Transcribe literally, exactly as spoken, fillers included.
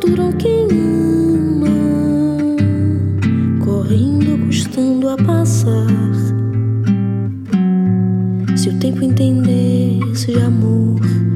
natural quem ama, correndo, custando a passar. Se o tempo entendesse de amor,